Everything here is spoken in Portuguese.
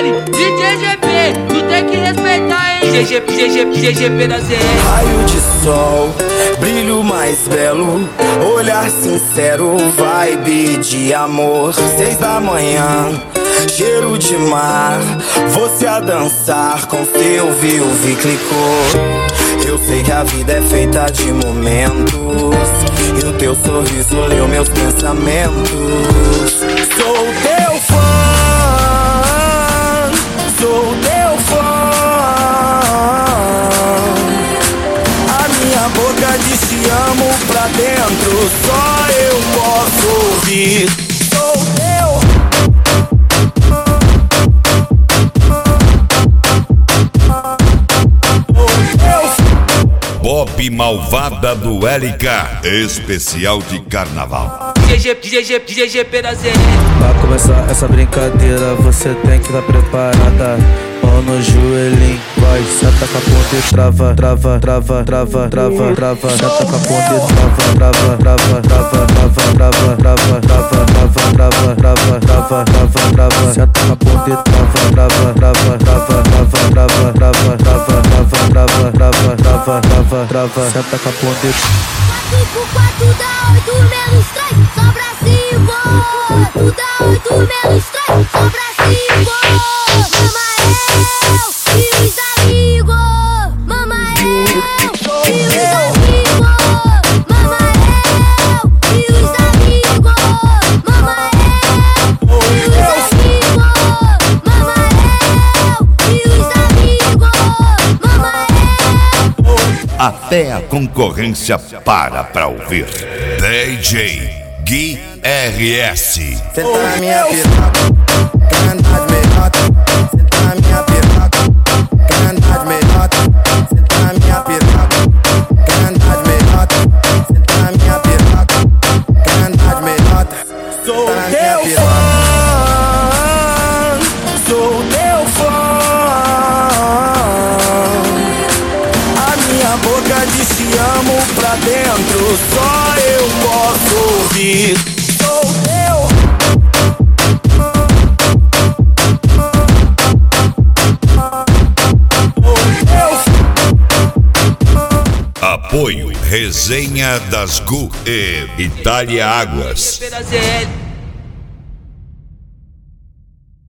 ZL, DJ GP, tu tem que respeitar, hein? GGP da ZL. Raio de sol, brilho mais belo, olhar sincero, vibe de amor. 6 da manhã, cheiro de mar, você a dançar com teu vi clicou. Eu sei que a vida é feita de momentos, e o teu sorriso leu meus pensamentos. Sou teu fã, sou teu fã. A minha boca diz te amo pra dentro, só eu posso ouvir. Sou teu. Bob Malvada do LK, especial de carnaval. GGP da ZL. Pra começar essa brincadeira, você tem que estar preparada. Mão no joelhinho, vai, senta com a ponta e trava. Senta com a ponta e trava. Senta com a ponta e trava. Senta com a ponta e 4 dá 8 menos 3, sobra 5. 4 dá 8 menos 3, sobra 5. Mama eu e os amigos. Mama eu e os amigos. Mama eu e os amigos. Mama eu e os amigos. Mama eu e os amigos. Mama eu. Até a concorrência para pra ouvir. DJ Gui RS. Senta na minha piroca, quer andar de melhota. Senta na minha piroca, quer andar de melhota. Senta na minha piroca, quer andar de melhota. Senta na minha piroca, quer andar de melhota. Sou teu fã, sou teu fã. A minha boca diz te amo pra dentro, só eu posso ouvir. Sou teu. Apoio Resenha das GU e Itália Águas. GGP da ZL.